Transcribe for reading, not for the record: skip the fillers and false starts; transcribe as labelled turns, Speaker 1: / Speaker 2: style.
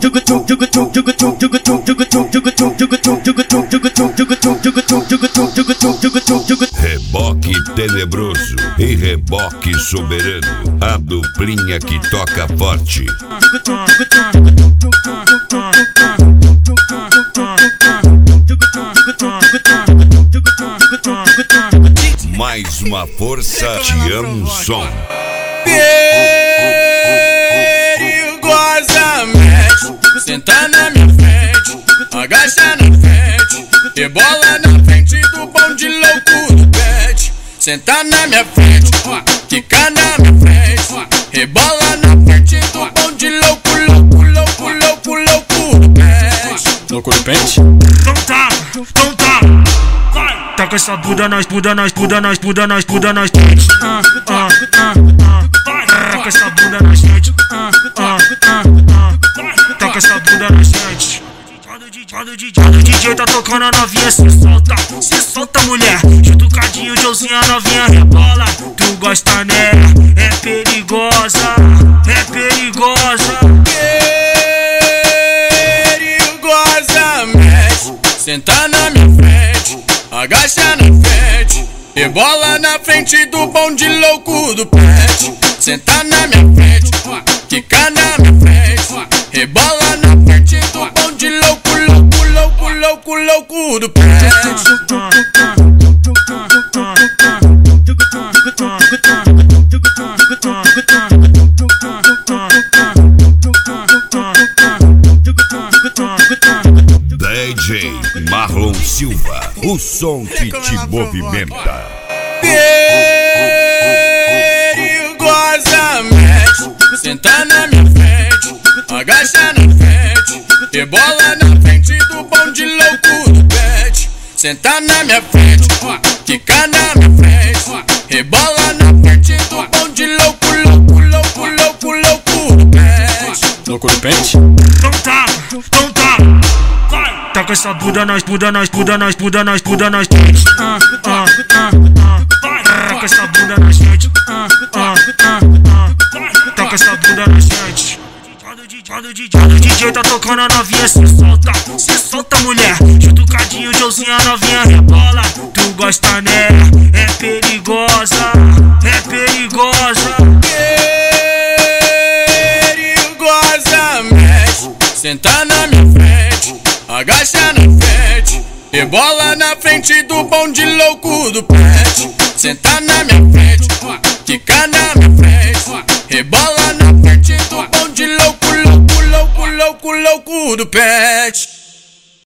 Speaker 1: Reboque tenebroso e reboque soberano, a duplinha que toca forte. Mais uma força, te amo som.
Speaker 2: Perigosamente, senta na minha frente, agacha na frente, rebola na frente do bonde louco do pet. Senta na minha frente, quica na minha frente, rebola na frente do bonde louco, louco, louco, louco, louco do pet.
Speaker 3: Louco do pet?
Speaker 4: Então tá, vai. Taca essa bunda nas pet. Vai. Taca essa bunda nas frente. Taca essa bunda nas frente. Quando o DJ tá tocando a novinha, se solta mulher. Jutucadinho, Joãozinho, a novinha rebola. Tu gosta nela, é perigosa, é perigosa.
Speaker 2: Perigosamente, senta na minha frente, agacha na frente, rebola na frente do bonde louco do pet. Senta na minha frente, quica na minha frente, rebola na frente do bonde louco, louco, louco, louco, louco do pet.
Speaker 1: DJ Marlon Silva, o som que te movimenta.
Speaker 2: Perigosamente, senta na minha frente, agacha na frente, rebola na frente do bonde louco do pet. Senta na minha frente, quica na minha frente, rebola na frente do bonde louco, louco, louco, louco, louco do pet.
Speaker 3: Louco do pet?
Speaker 4: Então tá, vai. Taca essa bunda nas pet. Vai. Taca essa bunda nas frente. Taca essa bunda nas frente. Quando o DJ tá tocando a novinha, se solta mulher. Jutucadinho, Joãozinho, a novinha rebola. Tu gosta nela, é perigosa, é perigosa.
Speaker 2: Perigosamente, senta na minha frente, agacha na frente, rebola na frente do bonde louco do pet. Senta na minha frente, quica na minha frente, rebola na frente do bonde louco, louco, louco, louco, louco do pet.